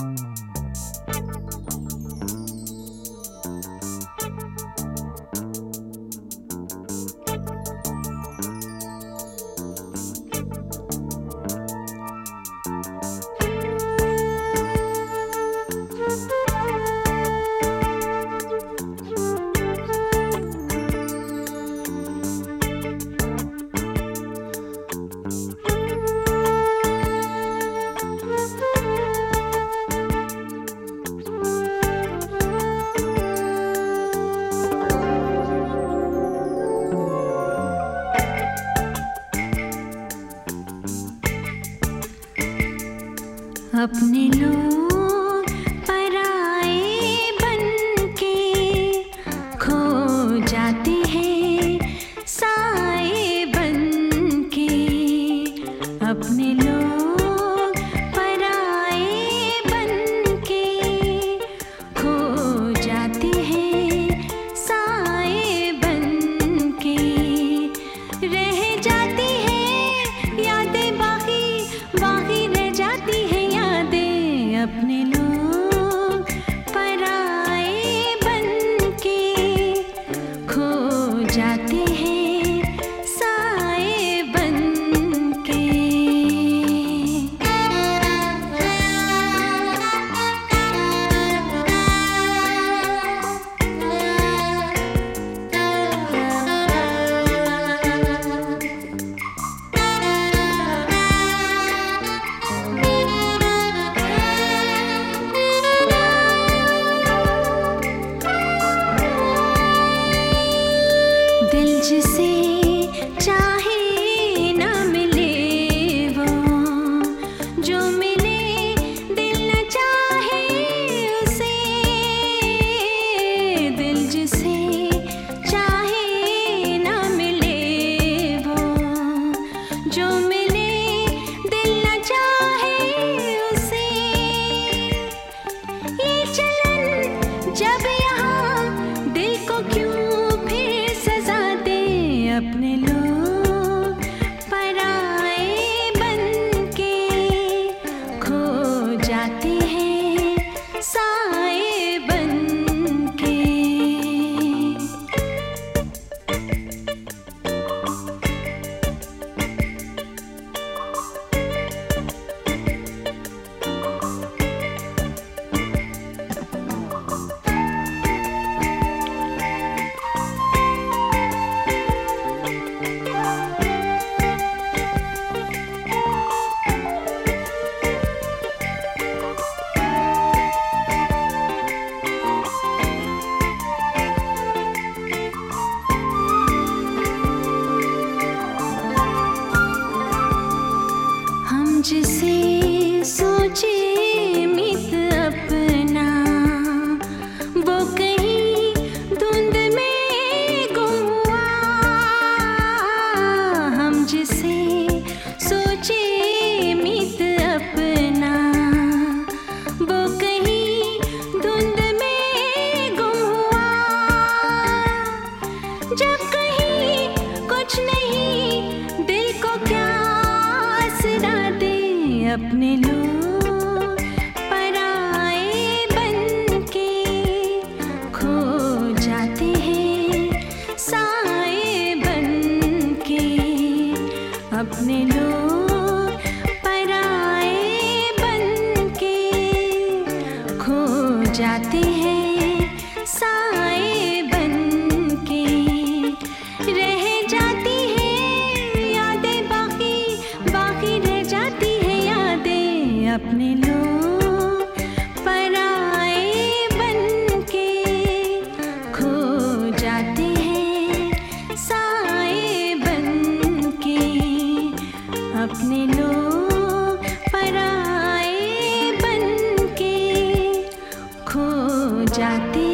अपने लोग पराए बनके खो जाते हैं साए बनके। अपने लोग पराए बनके खो जाते हैं साए बनके। रह जाती है यादें बाकी बाकी रह जाती है यादें। अपने लोग पराए बनके खो जाते हैं साए बनके। दिल जिसे चाहे ना मिले वो, जो मिले दिल न चाहे उसे। दिल जिसे चाहे ना मिले वो, जो मिले दिल न चाहे उसे। ये चलन जब यहाँ दिल को क्यों अपने लोग पराए बनके खो जाते हैं साए बनके। जिसे सोचे मित अपना, वो कहीं धुंध में गुम हुआ। हम जिसे सोचे मित अपना, वो कहीं धुंध में गुम हुआ। जब कहीं कुछ नहीं दिल को क्या अपने लोग पराए बनके खो जाते हैं साए बनके। अपने लोग पराए बनके खो जाते हैं साए बनके। रह जाती है यादें बाकी बाकी रह जाती है यादें। अपने लोग पराए बनके खो जाते हैं साए बनके। अपने लोग पराए बनके खो जाते